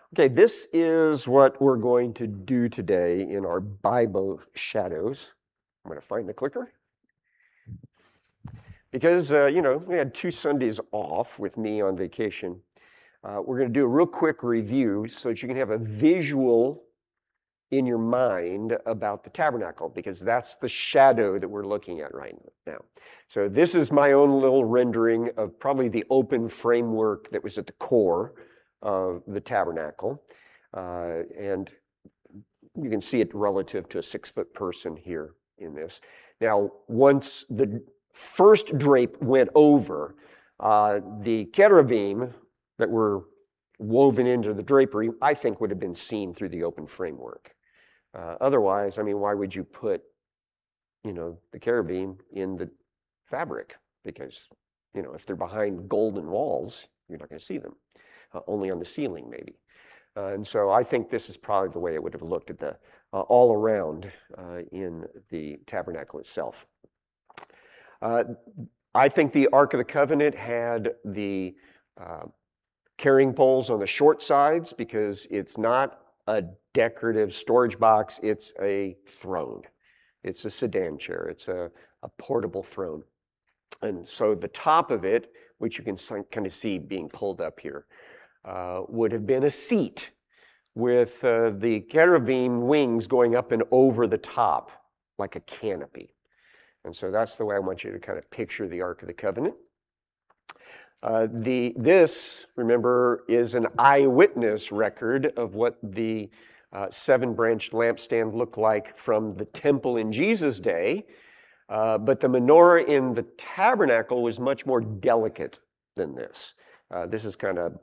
Okay, this is what we're going to do today in our Bible shadows. I'm going to find the clicker. Because, we had 2 Sundays off with me on vacation. We're going to do a real quick review so that you can have a visual in your mind about the tabernacle, because that's the shadow that we're looking at right now. So this is my own little rendering of probably the open framework that was at the core of the tabernacle. And you can see it relative to a 6-foot person here in this. Now, once the first drape went over, the cherubim that were woven into the drapery, I think would have been seen through the open framework. Otherwise, why would you put, the cherubim in the fabric? Because, if they're behind golden walls, you're not going to see them. Only on the ceiling, maybe. And so I think this is probably the way it would have looked at the all around in the tabernacle itself. I think the Ark of the Covenant had the carrying poles on the short sides because it's not a decorative storage box, it's a throne. It's a sedan chair, it's a portable throne. And so the top of it, which you can kind of see being pulled up here, would have been a seat with the cherubim wings going up and over the top like a canopy. And so that's the way I want you to kind of picture the Ark of the Covenant. This, remember, is an eyewitness record of what the 7-branched lampstand looked like from the temple in Jesus' day. But the menorah in the tabernacle was much more delicate than this. This is kind of,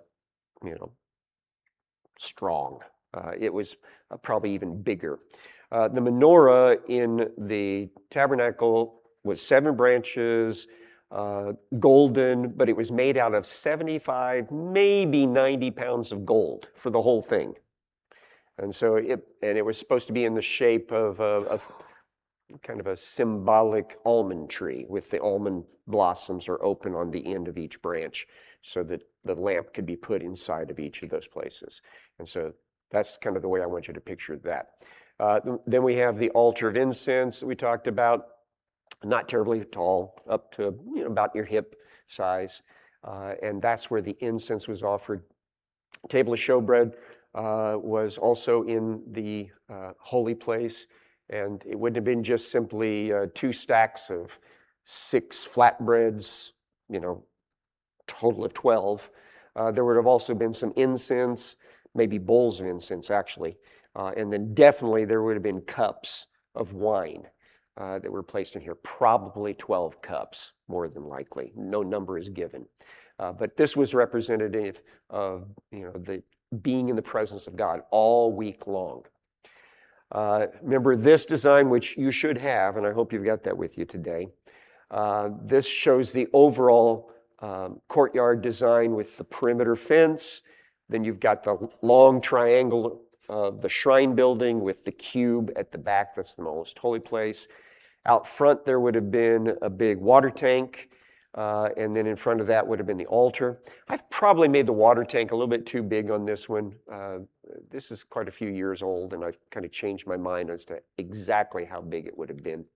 strong. It was probably even bigger. The menorah in the tabernacle was 7 branches, golden, but it was made out of 75, maybe 90 pounds of gold for the whole thing. And so it was supposed to be in the shape of kind of a symbolic almond tree, with the almond blossoms are open on the end of each branch so that the lamp could be put inside of each of those places. And so that's kind of the way I want you to picture that. Then we have the altar of incense that we talked about, not terribly tall, up to about your hip size. And that's where the incense was offered. Table of showbread was also in the holy place. And it wouldn't have been just simply 2 stacks of 6 flatbreads, total of 12. There would have also been some incense, maybe bowls of incense actually. And then definitely there would have been cups of wine that were placed in here, probably 12 cups, more than likely. No number is given. But this was representative of the being in the presence of God all week long. Remember this design, which you should have, and I hope you've got that with you today. This shows the overall courtyard design with the perimeter fence. Then you've got the long triangle of the shrine building with the cube at the back. That's the most holy place. Out front there would have been a big water tank. And then in front of that would have been the altar. I've probably made the water tank a little bit too big on this one. This is quite a few years old, and I've kind of changed my mind as to exactly how big it would have been.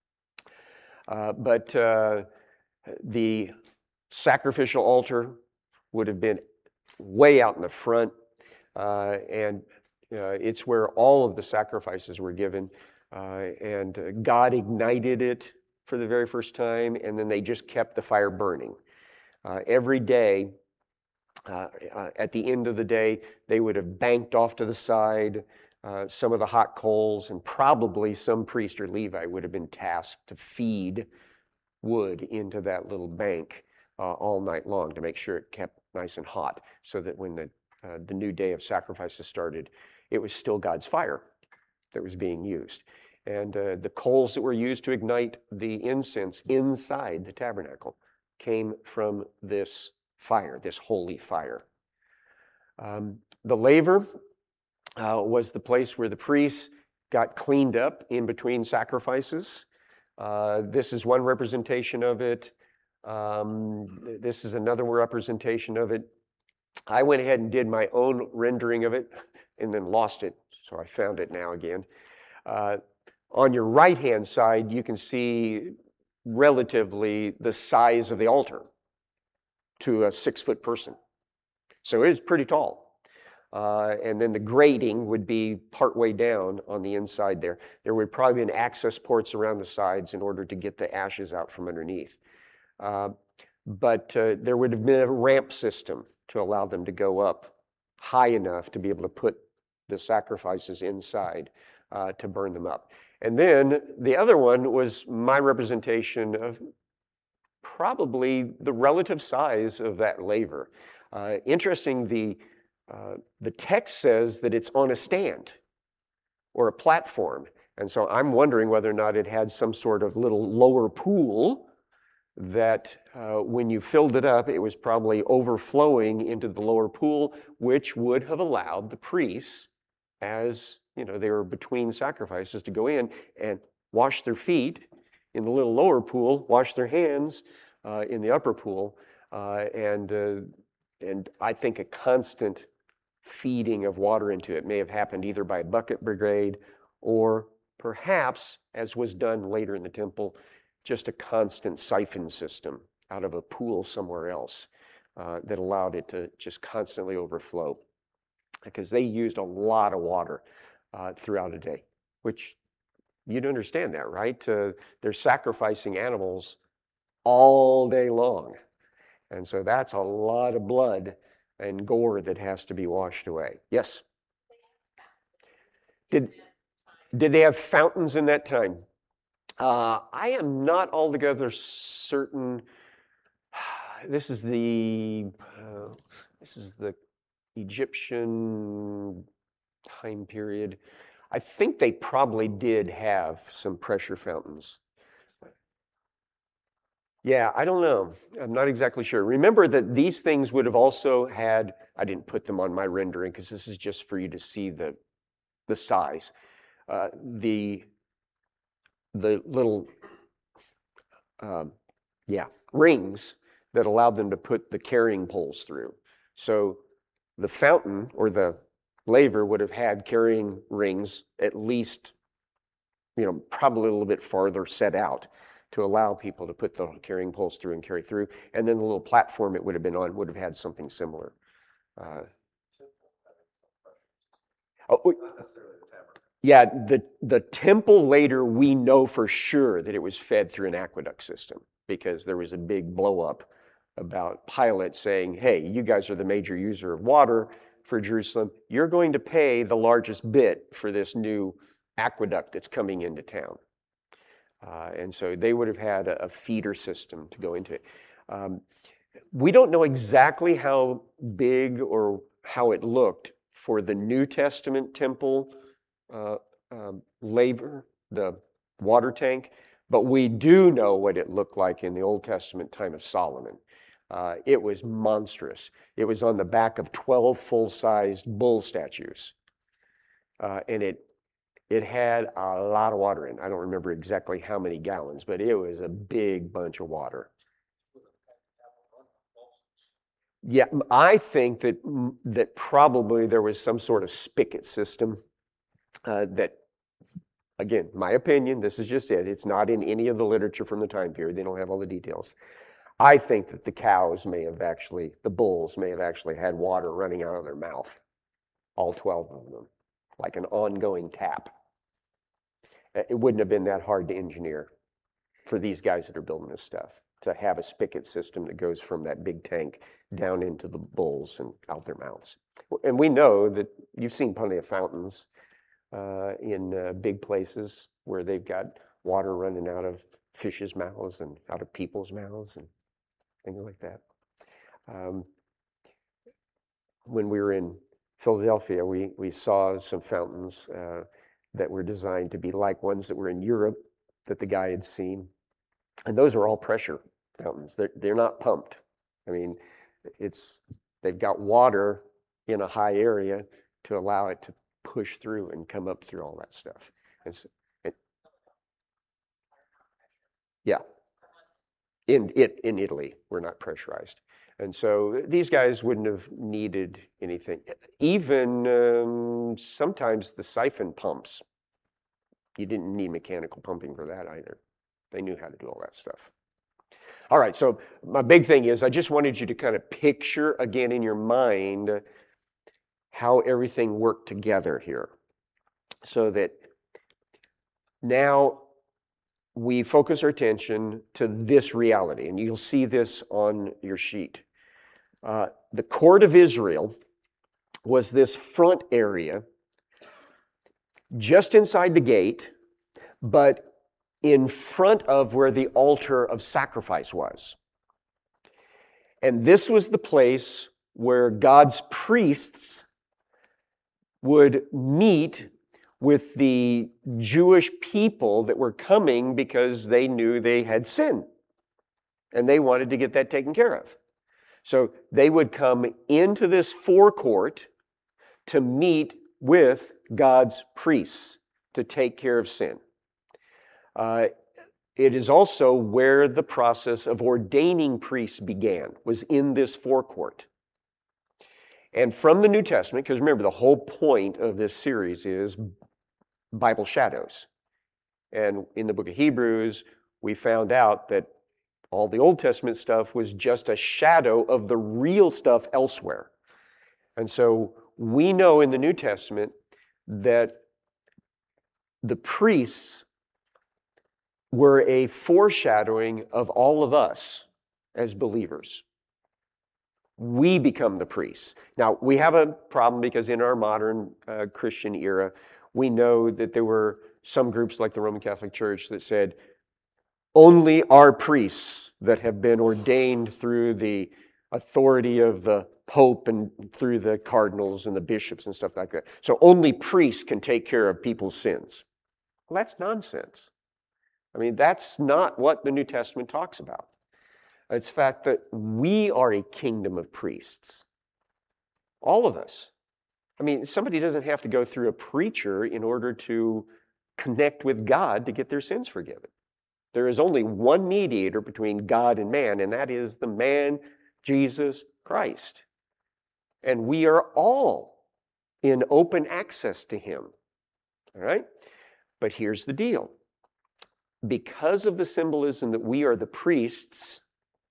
But the sacrificial altar would have been way out in the front, and it's where all of the sacrifices were given, and God ignited it for the very first time, and then they just kept the fire burning. Every day, at the end of the day, they would have banked off to the side some of the hot coals, and probably some priest or Levi would have been tasked to feed wood into that little bank all night long to make sure it kept nice and hot, so that when the new day of sacrifices started, it was still God's fire that was being used. And the coals that were used to ignite the incense inside the tabernacle came from this fire, this holy fire. The laver was the place where the priests got cleaned up in between sacrifices. This is one representation of it. This is another representation of it. I went ahead and did my own rendering of it and then lost it, so I found it now again. On your right-hand side, you can see relatively the size of the altar to a 6-foot person. So it is pretty tall. And then the grating would be partway down on the inside there. There would probably be access ports around the sides in order to get the ashes out from underneath. But there would have been a ramp system to allow them to go up high enough to be able to put the sacrifices inside to burn them up. And then the other one was my representation of probably the relative size of that laver. Interesting, the text says that it's on a stand or a platform. And so I'm wondering whether or not it had some sort of little lower pool that when you filled it up, it was probably overflowing into the lower pool, which would have allowed the priests, as they were between sacrifices, to go in and wash their feet in the little lower pool, wash their hands in the upper pool, and I think a constant feeding of water into it may have happened either by bucket brigade or perhaps, as was done later in the temple, just a constant siphon system out of a pool somewhere else that allowed it to just constantly overflow, because they used a lot of water throughout a day, which you'd understand that, right? They're sacrificing animals all day long. And so that's a lot of blood and gore that has to be washed away. Yes? Did they have fountains in that time? I am not altogether certain. This is the Egyptian time period. I think they probably did have some pressure fountains. Yeah, I don't know. I'm not exactly sure. Remember that these things would have also had, I didn't put them on my rendering because this is just for you to see the size. The little rings that allowed them to put the carrying poles through. So the fountain or the laver would have had carrying rings at least, probably a little bit farther set out to allow people to put the carrying poles through and carry through. And then the little platform it would have been on would have had something similar. Yeah, the temple later, we know for sure that it was fed through an aqueduct system because there was a big blow up about Pilate saying, hey, you guys are the major user of water for Jerusalem. You're going to pay the largest bit for this new aqueduct that's coming into town. And so they would have had a feeder system to go into it. We don't know exactly how big or how it looked for the New Testament temple laver, the water tank, but we do know what it looked like in the Old Testament time of Solomon. It was monstrous. It was on the back of 12 full-sized bull statues. And it had a lot of water in it. I don't remember exactly how many gallons, but it was a big bunch of water. Yeah, I think that probably there was some sort of spigot system that, again, my opinion, this is just it. It's not in any of the literature from the time period. They don't have all the details. I think that the bulls may have actually had water running out of their mouth, all 12 of them, like an ongoing tap. It wouldn't have been that hard to engineer for these guys that are building this stuff, to have a spigot system that goes from that big tank down into the bulls and out their mouths. And we know that you've seen plenty of fountains in big places where they've got water running out of fish's mouths and out of people's mouths and things like that. When we were in Philadelphia, we saw some fountains that were designed to be like ones that were in Europe that the guy had seen. And those are all pressure fountains. They're not pumped. I mean, they've got water in a high area to allow it to push through and come up through all that stuff. Yeah. In Italy, we're not pressurized. And so these guys wouldn't have needed anything. Even sometimes the siphon pumps, you didn't need mechanical pumping for that either. They knew how to do all that stuff. All right, so my big thing is I just wanted you to kind of picture again in your mind how everything worked together here, so that now we focus our attention to this reality, and you'll see this on your sheet. The court of Israel was this front area just inside the gate, but in front of where the altar of sacrifice was. And this was the place where God's priests would meet with the Jewish people that were coming because they knew they had sin and they wanted to get that taken care of. So they would come into this forecourt to meet with God's priests to take care of sin. It is also where the process of ordaining priests began, was in this forecourt. And from the New Testament, because remember, the whole point of this series is Bible shadows. And in the book of Hebrews, we found out that all the Old Testament stuff was just a shadow of the real stuff elsewhere. And so we know in the New Testament that the priests were a foreshadowing of all of us as believers. We become the priests. Now, we have a problem because in our modern Christian era, we know that there were some groups like the Roman Catholic Church that said, only our priests that have been ordained through the authority of the Pope and through the cardinals and the bishops and stuff like that. So only priests can take care of people's sins. Well, that's nonsense. I mean, that's not what the New Testament talks about. It's the fact that we are a kingdom of priests. All of us. I mean, somebody doesn't have to go through a preacher in order to connect with God to get their sins forgiven. There is only one mediator between God and man, and that is the man, Jesus Christ. And we are all in open access to him. All right? But here's the deal. Because of the symbolism that we are the priests,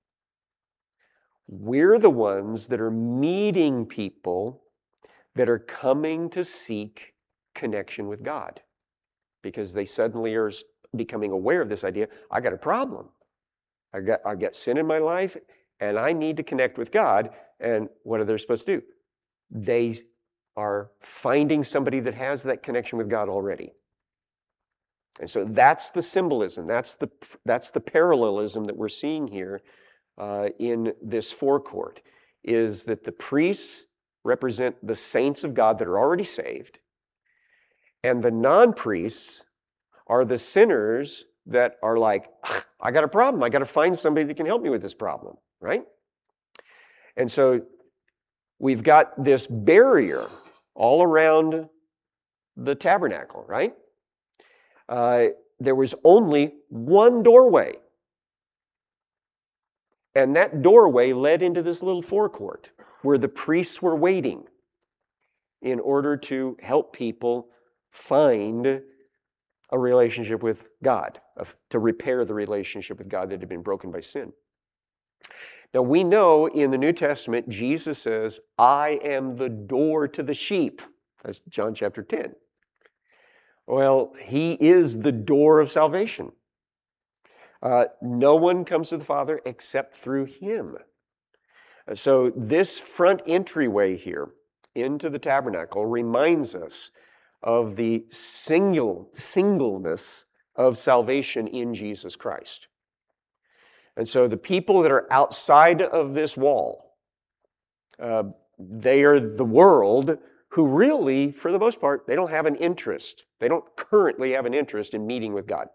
we're the ones that are meeting people that are coming to seek connection with God. Because they suddenly are becoming aware of this idea, I got a problem. I got sin in my life, and I need to connect with God. And what are they supposed to do? They are finding somebody that has that connection with God already. And so that's the symbolism, that's the parallelism that we're seeing here in this forecourt, is that the priests represent the saints of God that are already saved, and the non-priests are the sinners that are like, I got a problem, I got to find somebody that can help me with this problem, right? And so we've got this barrier all around the tabernacle, right? There was only one doorway. And that doorway led into this little forecourt where the priests were waiting in order to help people find a relationship with God, to repair the relationship with God that had been broken by sin. Now we know in the New Testament, Jesus says, I am the door to the sheep. That's John chapter 10. Well, he is the door of salvation. No one comes to the Father except through him. So this front entryway here into the tabernacle reminds us of the singleness of salvation in Jesus Christ. And so the people that are outside of this wall, they are the world who really, for the most part, they don't have an interest. They don't currently have an interest in meeting with God.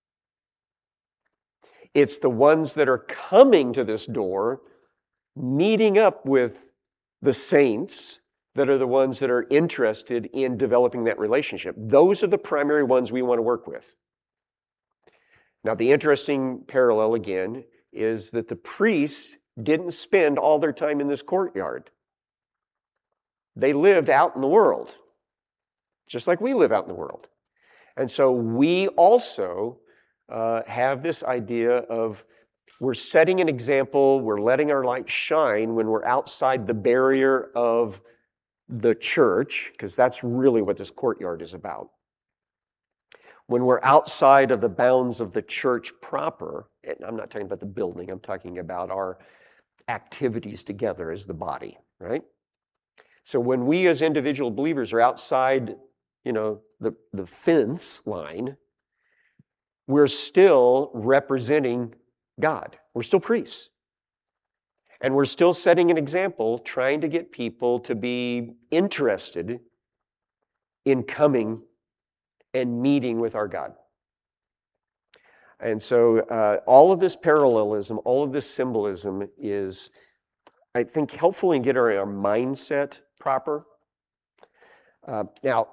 It's the ones that are coming to this door, meeting up with the saints, that are the ones that are interested in developing that relationship. Those are the primary ones we want to work with. Now, the interesting parallel, again, is that the priests didn't spend all their time in this courtyard. They lived out in the world, just like we live out in the world. And so we also have this idea of we're setting an example, we're letting our light shine when we're outside the barrier of the church, because that's really what this courtyard is about. When we're outside of the bounds of the church proper, and I'm not talking about the building, I'm talking about our activities together as the body, right? So when we as individual believers are outside, the fence line, we're still representing God. We're still priests. And we're still setting an example, trying to get people to be interested in coming and meeting with our God. And so all of this parallelism, all of this symbolism is, I think, helpful in getting our mindset proper. Now,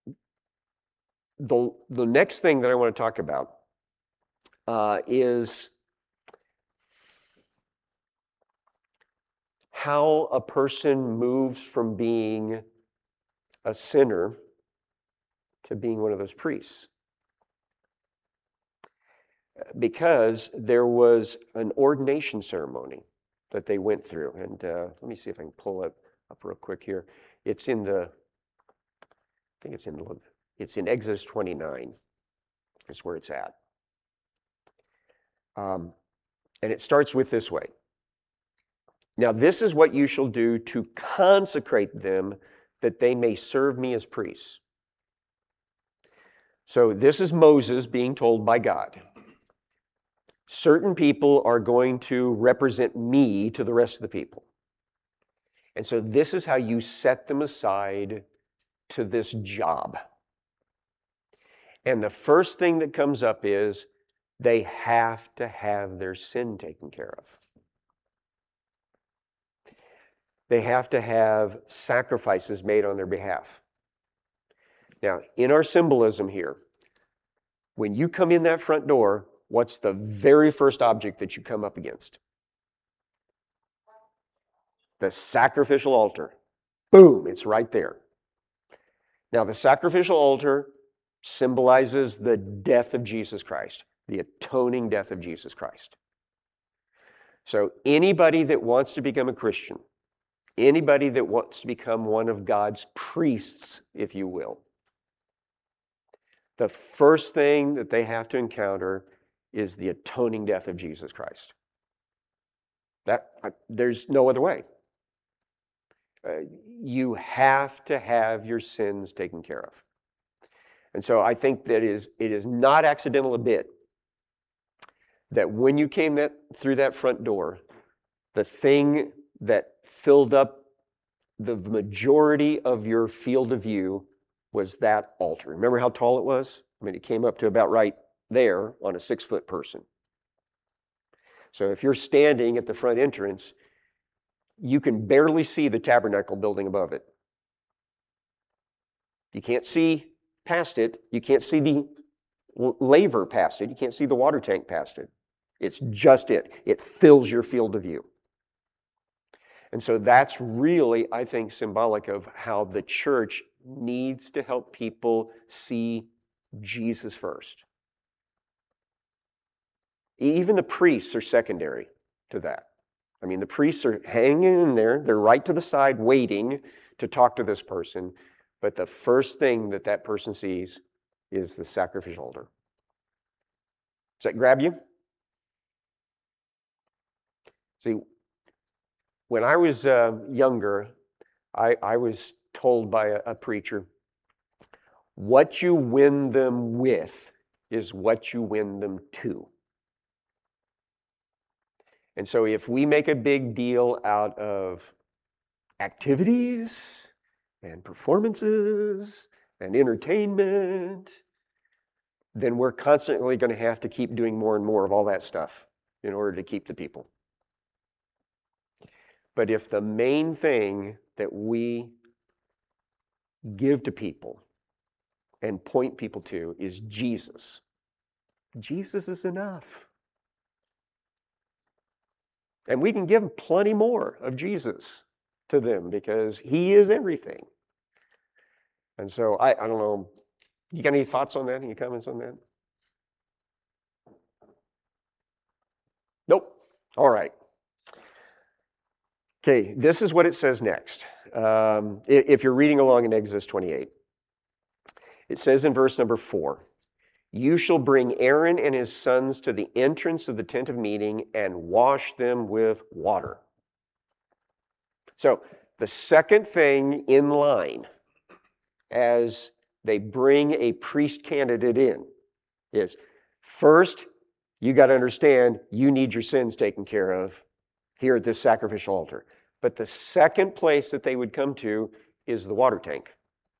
the next thing that I want to talk about is how a person moves from being a sinner to being one of those priests. Because there was an ordination ceremony that they went through. And let me see if I can pull it up real quick here. It's in Exodus 29 is where it's at. And it starts with this way. Now this is what you shall do to consecrate them, that they may serve me as priests. So this is Moses being told by God. Certain people are going to represent me to the rest of the people. And so this is how you set them aside to this job. And the first thing that comes up is they have to have their sin taken care of. They have to have sacrifices made on their behalf. Now, in our symbolism here, when you come in that front door, what's the very first object that you come up against? The sacrificial altar. Boom, it's right there. Now, the sacrificial altar symbolizes the death of Jesus Christ, the atoning death of Jesus Christ. So anybody that wants to become a Christian, anybody that wants to become one of God's priests, if you will, the first thing that they have to encounter is the atoning death of Jesus Christ. There's no other way. You have to have your sins taken care of. And so I think that it is not accidental a bit that when you came through that front door, the thing that filled up the majority of your field of view was that altar. Remember how tall it was? I mean, it came up to about right there on a 6-foot person. So if you're standing at the front entrance, you can barely see the tabernacle building above it. You can't see past it. You can't see the laver past it. You can't see the water tank past it. It's just it. It fills your field of view. And so that's really, I think, symbolic of how the church needs to help people see Jesus first. Even the priests are secondary to that. I mean, the priests are hanging in there. They're right to the side waiting to talk to this person. But the first thing that person sees is the sacrificial altar. Does that grab you? See, when I was younger, I was told by a preacher, what you win them with is what you win them to. And so if we make a big deal out of activities and performances and entertainment, then we're constantly going to have to keep doing more and more of all that stuff in order to keep the people. But if the main thing that we give to people and point people to is Jesus, Jesus is enough. And we can give plenty more of Jesus to them because he is everything. And so I don't know, you got any thoughts on that? Any comments on that? Nope. All right. Okay, this is what it says next. If you're reading along in Exodus 28, it says in verse number 4, you shall bring Aaron and his sons to the entrance of the tent of meeting and wash them with water. So the second thing in line as they bring a priest candidate in is, first, you got to understand you need your sins taken care of here at this sacrificial altar. But the second place that they would come to is the water tank.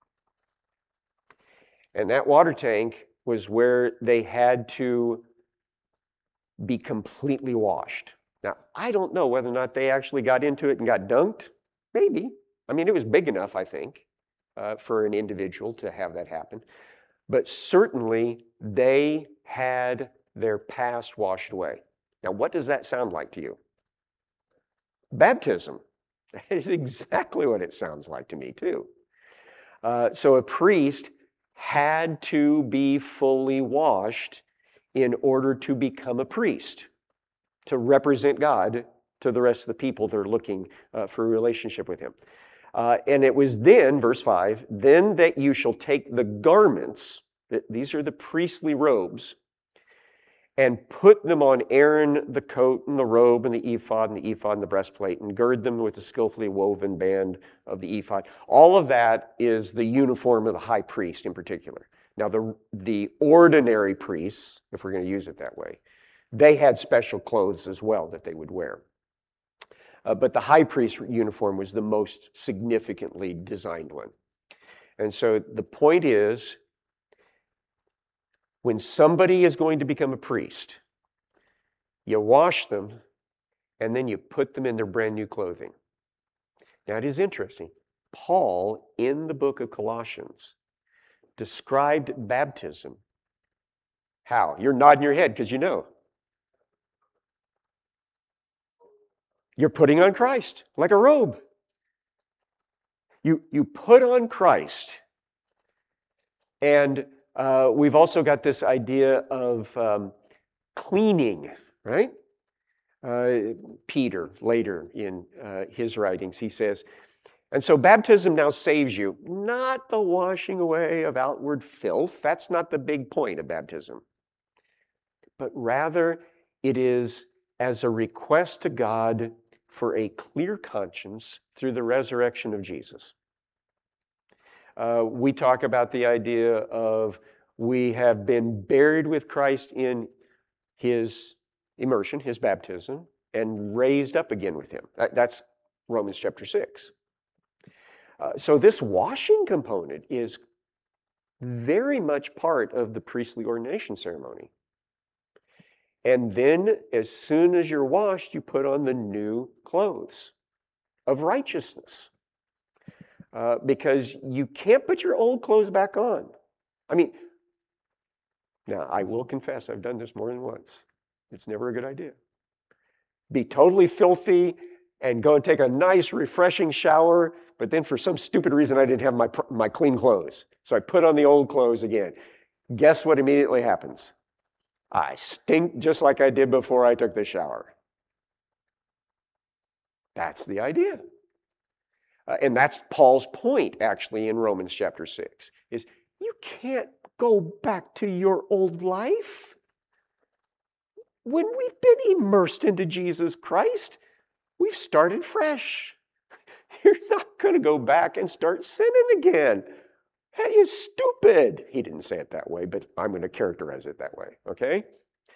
And that water tank was where they had to be completely washed. Now, I don't know whether or not they actually got into it and got dunked. Maybe. I mean, it was big enough, I think, for an individual to have that happen. But certainly, they had their past washed away. Now, what does that sound like to you? Baptism. That is exactly what it sounds like to me, too. So a priest had to be fully washed in order to become a priest, to represent God to the rest of the people that are looking for a relationship with him. And it was then, verse 5, then that you shall take the garments, these are the priestly robes, and put them on Aaron, the coat and the robe and the ephod and the breastplate, and gird them with the skillfully woven band of the ephod. All of that is the uniform of the high priest in particular. Now, the ordinary priests, if we're going to use it that way, they had special clothes as well that they would wear. But the high priest uniform was the most significantly designed one. And so the point is, when somebody is going to become a priest, you wash them and then you put them in their brand new clothing. Now, it is interesting. Paul, in the book of Colossians, described baptism. How? You're nodding your head because you know. You're putting on Christ like a robe. You put on Christ. And we've also got this idea of cleaning, right? Peter, later in his writings, he says, and so baptism now saves you, not the washing away of outward filth. That's not the big point of baptism. But rather, it is as a request to God for a clear conscience through the resurrection of Jesus. We talk about the idea of we have been buried with Christ in his immersion, his baptism, and raised up again with him. That's Romans chapter 6. So this washing component is very much part of the priestly ordination ceremony. And then as soon as you're washed, you put on the new clothes of righteousness. Because you can't put your old clothes back on. I mean, now I will confess I've done this more than once. It's never a good idea. Be totally filthy and go and take a nice, refreshing shower, but then for some stupid reason I didn't have my clean clothes. So I put on the old clothes again. Guess what immediately happens? I stink just like I did before I took the shower. That's the idea. And that's Paul's point, actually, in Romans chapter 6, is you can't go back to your old life. When we've been immersed into Jesus Christ, we've started fresh. You're not going to go back and start sinning again. That is stupid. He didn't say it that way, but I'm going to characterize it that way, okay?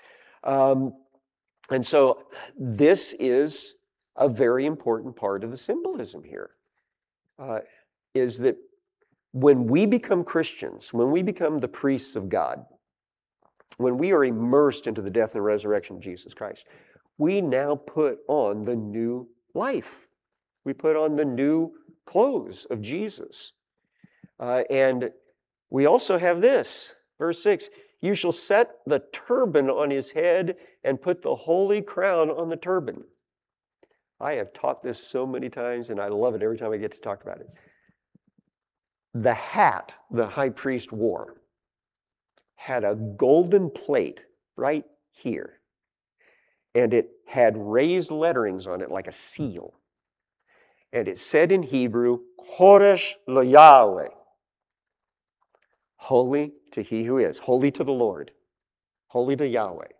And so this is a very important part of the symbolism here. Is that when we become Christians, when we become the priests of God, when we are immersed into the death and resurrection of Jesus Christ, we now put on the new life. We put on the new clothes of Jesus. And we also have this, verse 6, you shall set the turban on his head and put the holy crown on the turban. I have taught this so many times, and I love it every time I get to talk about it. The hat the high priest wore had a golden plate right here, and it had raised letterings on it like a seal. And it said in Hebrew, Kodesh LeYahweh, holy to he who is, holy to the Lord, holy to Yahweh.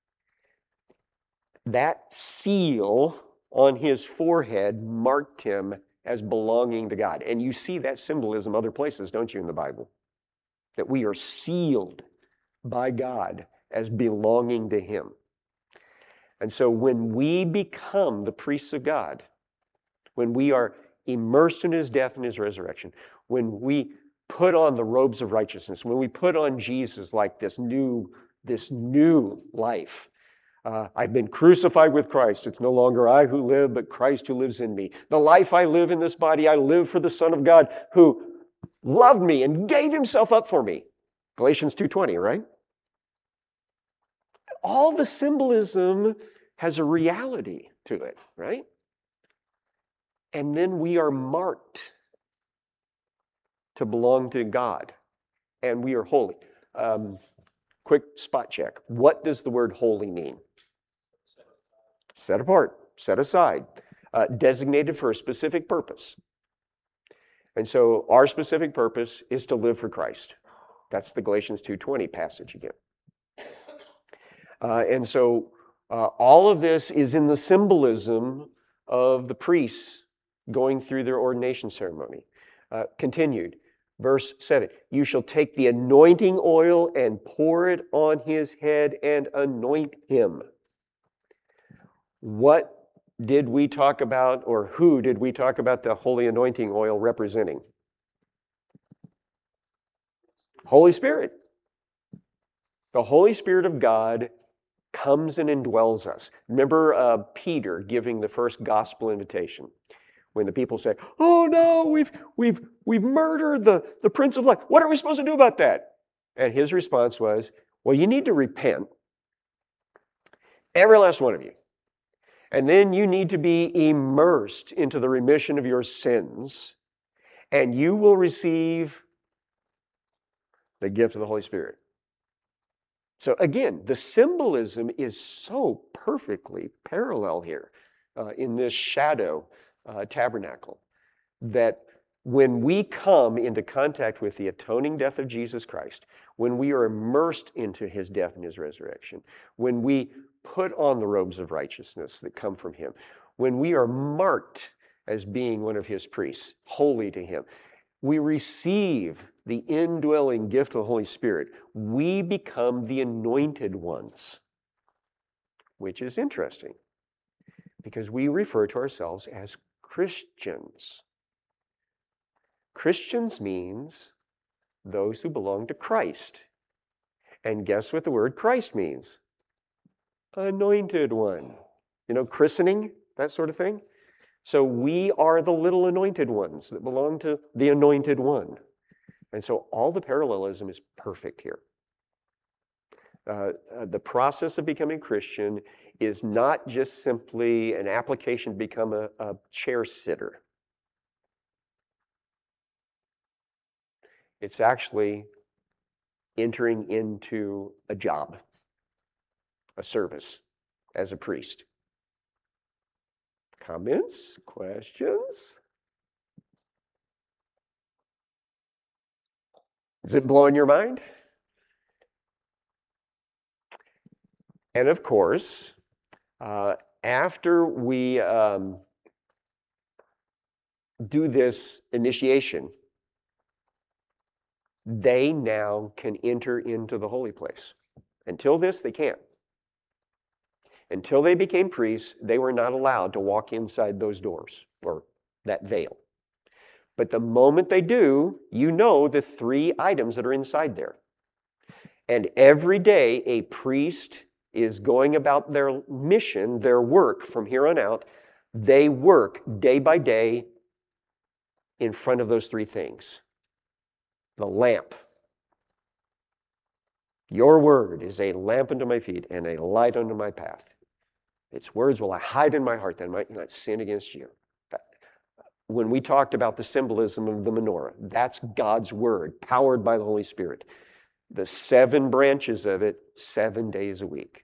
That seal on his forehead marked him as belonging to God. And you see that symbolism other places, don't you, in the Bible? That we are sealed by God as belonging to him. And so when we become the priests of God, when we are immersed in his death and his resurrection, when we put on the robes of righteousness, when we put on Jesus like this new life, I've been crucified with Christ. It's no longer I who live, but Christ who lives in me. The life I live in this body, I live for the Son of God who loved me and gave himself up for me. Galatians 2:20, right? All the symbolism has a reality to it, right? And then we are marked to belong to God, and we are holy. Quick spot check. What does the word holy mean? Set apart, set aside, designated for a specific purpose. And so our specific purpose is to live for Christ. That's the Galatians 2:20 passage again. And so all of this is in the symbolism of the priests going through their ordination ceremony. Continued, verse 7, you shall take the anointing oil and pour it on his head and anoint him. What did we talk about, or who did we talk about the holy anointing oil representing? Holy Spirit. The Holy Spirit of God comes and indwells us. Remember Peter giving the first gospel invitation when the people say, "Oh no, we've murdered the Prince of Life. What are we supposed to do about that?" And his response was, "Well, you need to repent, every last one of you. And then you need to be immersed into the remission of your sins, and you will receive the gift of the Holy Spirit." So again, the symbolism is so perfectly parallel here in this shadow tabernacle, that when we come into contact with the atoning death of Jesus Christ, when we are immersed into his death and his resurrection, when we put on the robes of righteousness that come from him, when we are marked as being one of his priests, holy to him, we receive the indwelling gift of the Holy Spirit. We become the anointed ones, which is interesting because we refer to ourselves as Christians. Christians means those who belong to Christ. And guess what the word Christ means? Anointed one. You know, christening, that sort of thing. So we are the little anointed ones that belong to the anointed one. And so all the parallelism is perfect here. The process of becoming Christian is not just simply an application to become a chair sitter. It's actually entering into a job, a service as a priest. Comments? Questions? Is it blowing your mind? And of course, after we do this initiation, they now can enter into the holy place. Until this, they can't. Until they became priests, they were not allowed to walk inside those doors or that veil. But the moment they do, you know the 3 items that are inside there. And every day, a priest is going about their mission, their work from here on out. They work day by day in front of those 3 things. The lamp. Your word is a lamp unto my feet and a light unto my path. Its words will I hide in my heart that I might not sin against you. When we talked about the symbolism of the menorah, that's God's word, powered by the Holy Spirit. The 7 branches of it, 7 days a week.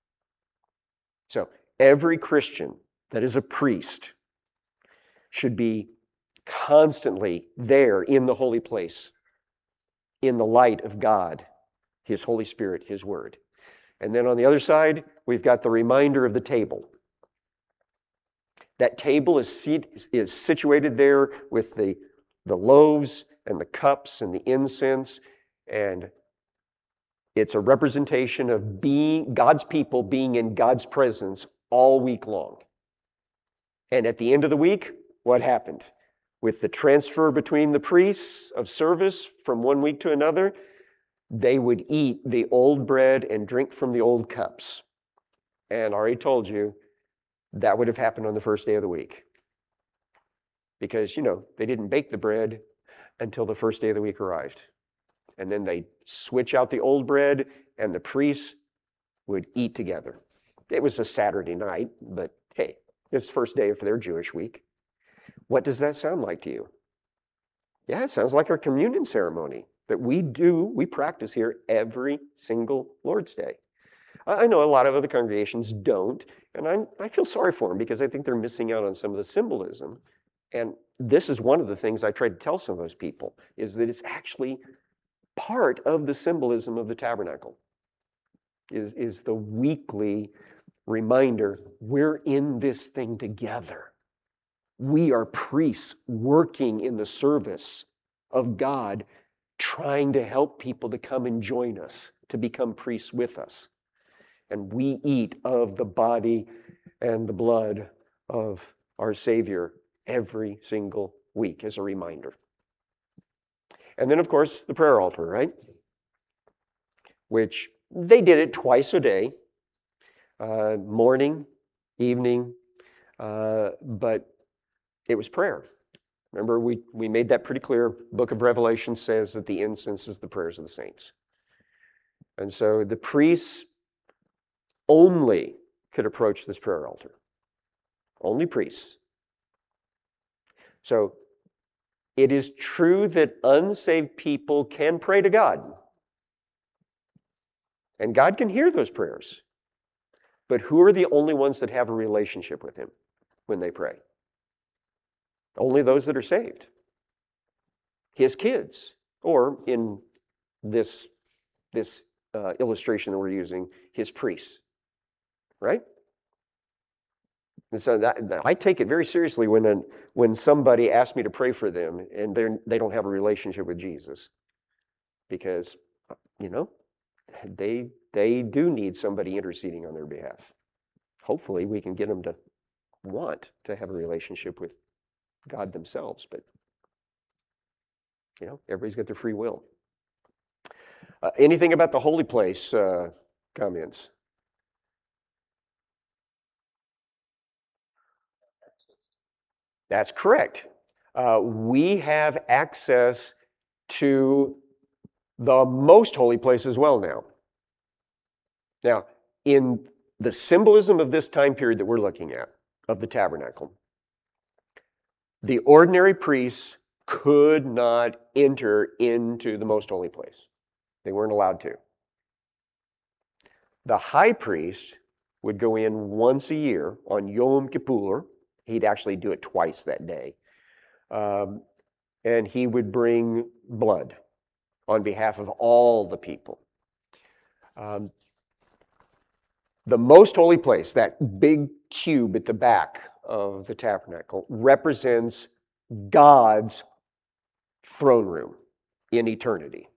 So every Christian that is a priest should be constantly there in the holy place, in the light of God, His Holy Spirit, His Word. And then on the other side, we've got the reminder of the table. That table is situated there with the loaves and the cups and the incense, and it's a representation of being God's people being in God's presence all week long. And at the end of the week, what happened? With the transfer between the priests of service from one week to another, they would eat the old bread and drink from the old cups. And I already told you, that would have happened on the first day of the week. Because, they didn't bake the bread until the first day of the week arrived. And then they switch out the old bread, and the priests would eat together. It was a Saturday night, but hey, it's the first day of their Jewish week. What does that sound like to you? Yeah, it sounds like our communion ceremony that we practice here every single Lord's Day. I know a lot of other congregations don't, and I feel sorry for them because I think they're missing out on some of the symbolism. And this is one of the things I try to tell some of those people, is that it's actually part of the symbolism of the tabernacle, is the weekly reminder, we're in this thing together. We are priests working in the service of God, trying to help people to come and join us, to become priests with us. And we eat of the body and the blood of our Savior every single week as a reminder. And then, of course, the prayer altar, right? Which they did it twice a day, morning, evening, but it was prayer. Remember, we made that pretty clear. Book of Revelation says that the incense is the prayers of the saints. And so the priests only could approach this prayer altar. Only priests. So it is true that unsaved people can pray to God. And God can hear those prayers. But who are the only ones that have a relationship with Him when they pray? Only those that are saved. His kids. Or in this illustration that we're using, His priests. Right? And so I take it very seriously when somebody asks me to pray for them and they don't have a relationship with Jesus. Because, they do need somebody interceding on their behalf. Hopefully we can get them to want to have a relationship with God themselves, but everybody's got their free will. Anything about the holy place comments? That's correct. We have access to the most holy place as well now. Now, in the symbolism of this time period that we're looking at, of the tabernacle, the ordinary priests could not enter into the most holy place. They weren't allowed to. The high priest would go in once a year on Yom Kippur. He'd actually do it twice that day. And he would bring blood on behalf of all the people. The most holy place, that big cube at the back of the tabernacle, represents God's throne room in eternity.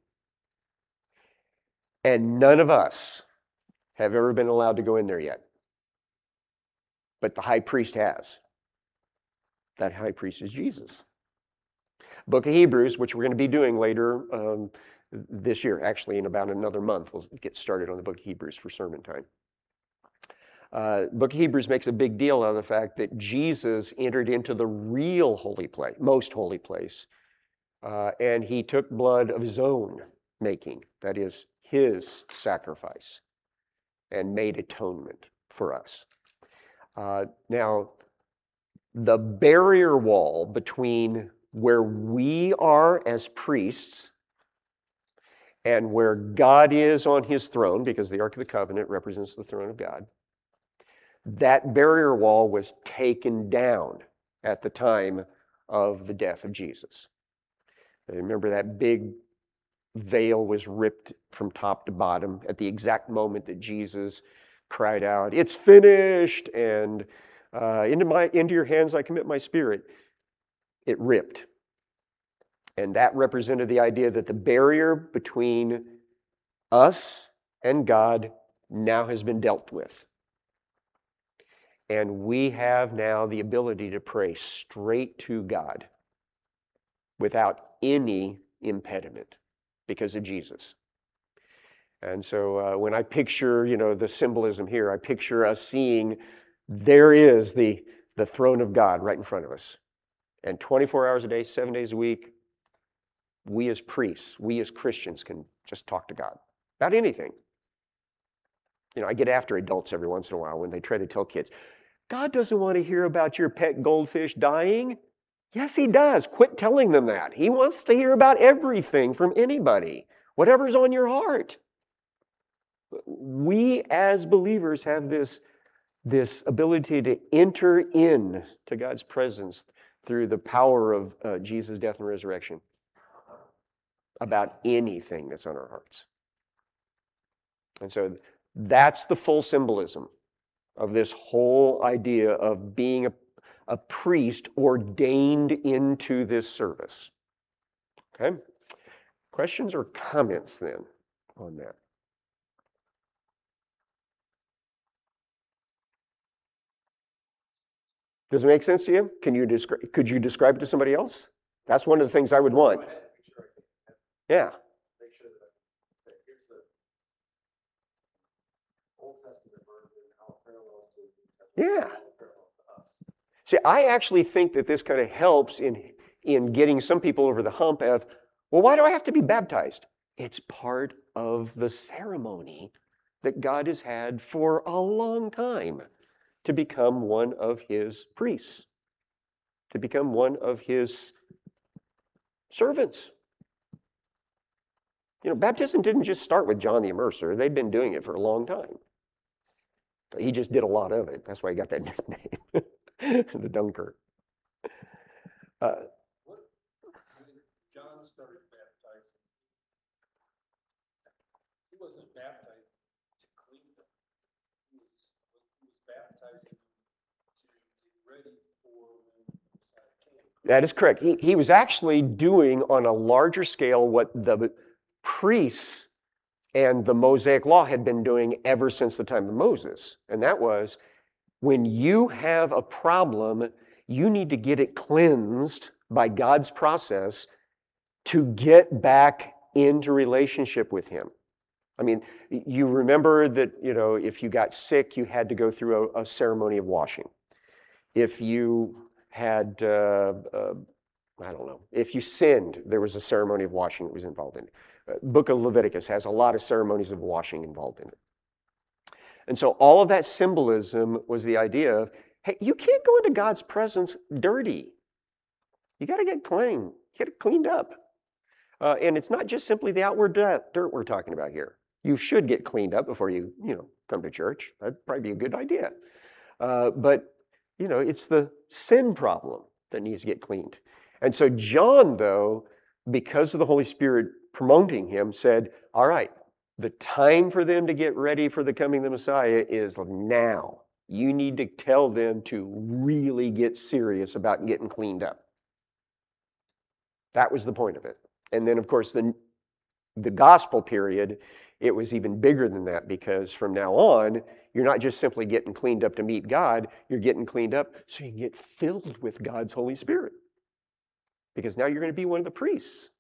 And none of us have ever been allowed to go in there yet. But the high priest has. That high priest is Jesus. Book of Hebrews, which we're going to be doing later this year, actually in about another month. We'll get started on the book of Hebrews for sermon time. Book of Hebrews makes a big deal out of the fact that Jesus entered into the real holy place, most holy place, and he took blood of his own making, that is, his sacrifice, and made atonement for us. Now, the barrier wall between where we are as priests and where God is on his throne, because the Ark of the Covenant represents the throne of God, that barrier wall was taken down at the time of the death of Jesus. Remember, that big veil was ripped from top to bottom at the exact moment that Jesus cried out, "It's finished," and into your hands I commit my spirit. It ripped. And that represented the idea that the barrier between us and God now has been dealt with. And we have now the ability to pray straight to God without any impediment because of Jesus. And so when I picture, the symbolism here, I picture us seeing there is the throne of God right in front of us. And 24 hours a day, 7 days a week, we as priests, we as Christians can just talk to God about anything. I get after adults every once in a while when they try to tell kids, God doesn't want to hear about your pet goldfish dying. Yes, he does. Quit telling them that. He wants to hear about everything from anybody, whatever's on your heart. We as believers have this ability to enter in to God's presence through the power of Jesus' death and resurrection about anything that's on our hearts. And so that's the full symbolism of this whole idea of being a priest ordained into this service. Okay? Questions or comments then on that? Does it make sense to you? Could you describe it to somebody else? That's one of the things I would want. Yeah. Make sure that here's the Old Testament version and how it parallels to the New Testament. Yeah. See, I actually think that this kind of helps in getting some people over the hump of, well, why do I have to be baptized? It's part of the ceremony that God has had for a long time to become one of his priests, to become one of his servants. Baptism didn't just start with John the Immerser. They'd been doing it for a long time. He just did a lot of it. That's why he got that nickname, the Dunker. John started baptizing. He wasn't baptized to clean them. He was baptizing to get ready for when the Messiah came. That is correct. He was actually doing on a larger scale what the priests and the Mosaic law had been doing ever since the time of Moses. And that was, when you have a problem, you need to get it cleansed by God's process to get back into relationship with him. I mean, you remember that, if you got sick, you had to go through a ceremony of washing. If you had, if you sinned, there was a ceremony of washing that was involved in it. Book of Leviticus has a lot of ceremonies of washing involved in it. And so all of that symbolism was the idea of, hey, you can't go into God's presence dirty. You got to get clean, get it cleaned up. And it's not just simply the outward dirt we're talking about here. You should get cleaned up before you come to church. That'd probably be a good idea. But it's the sin problem that needs to get cleaned. And so John, though, because of the Holy Spirit promoting him, said, all right, the time for them to get ready for the coming of the Messiah is now. You need to tell them to really get serious about getting cleaned up. That was the point of it. And then, of course, the gospel period, it was even bigger than that, because from now on, you're not just simply getting cleaned up to meet God, you're getting cleaned up so you can get filled with God's Holy Spirit. Because now you're going to be one of the priests.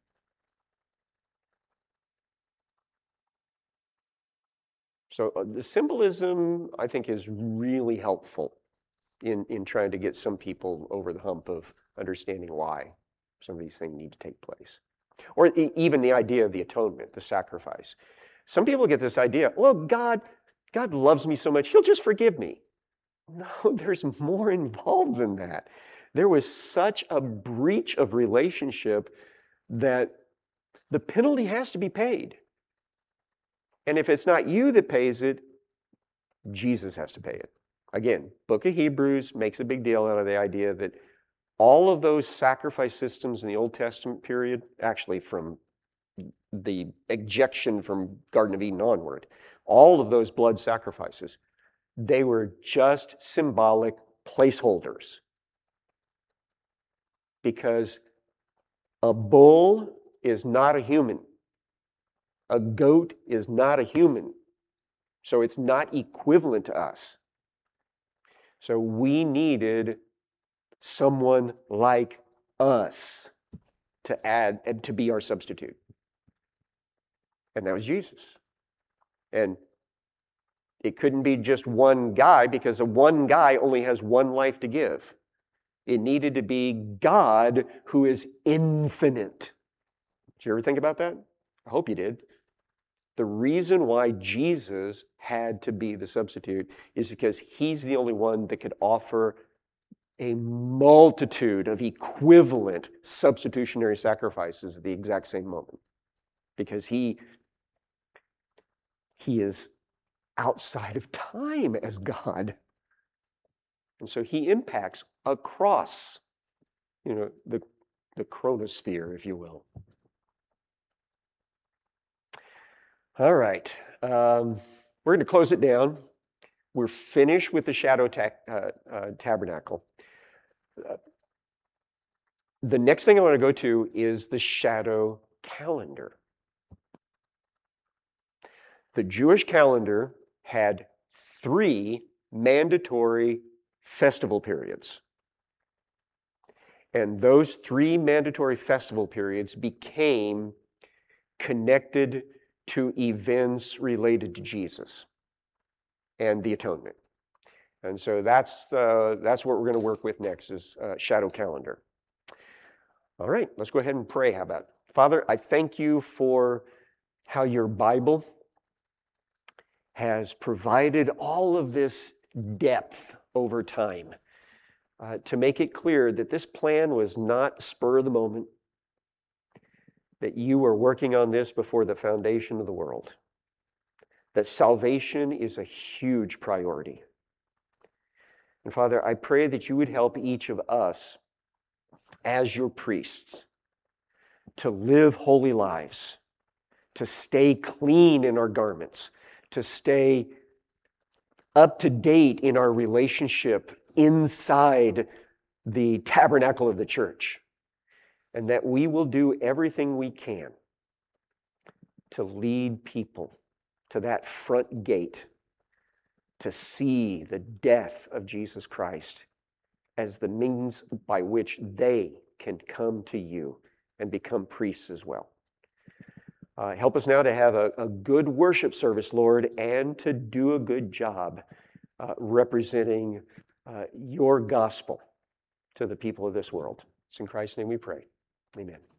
So the symbolism, I think, is really helpful in trying to get some people over the hump of understanding why some of these things need to take place. Or even the idea of the atonement, the sacrifice. Some people get this idea, well, God loves me so much, he'll just forgive me. No, there's more involved than that. There was such a breach of relationship that the penalty has to be paid. And if it's not you that pays it, Jesus has to pay it. Again, Book of Hebrews makes a big deal out of the idea that all of those sacrifice systems in the Old Testament period, actually from the ejection from Garden of Eden onward, all of those blood sacrifices, they were just symbolic placeholders. Because a bull is not a human. A goat is not a human. So it's not equivalent to us. So we needed someone like us to add and to be our substitute. And that was Jesus. And it couldn't be just one guy, because a one guy only has one life to give. It needed to be God who is infinite. Did you ever think about that? I hope you did. The reason why Jesus had to be the substitute is because he's the only one that could offer a multitude of equivalent substitutionary sacrifices at the exact same moment. Because he is outside of time as God. And so he impacts across, the chronosphere, if you will. All right. We're going to close it down. We're finished with the shadow tabernacle. The next thing I want to go to is the shadow calendar. The Jewish calendar had 3 mandatory festival periods. And those 3 mandatory festival periods became connected to events related to Jesus and the atonement. And so that's what we're going to work with next is shadow calendar. All right, let's go ahead and pray. How about it? Father, I thank you for how your Bible has provided all of this depth over time to make it clear that this plan was not spur of the moment, that you were working on this before the foundation of the world, that salvation is a huge priority. And Father, I pray that you would help each of us as your priests to live holy lives, to stay clean in our garments, to stay up to date in our relationship inside the tabernacle of the church, and that we will do everything we can to lead people to that front gate to see the death of Jesus Christ as the means by which they can come to you and become priests as well. Help us now to have a good worship service, Lord, and to do a good job representing your gospel to the people of this world. It's in Christ's name we pray. Amen.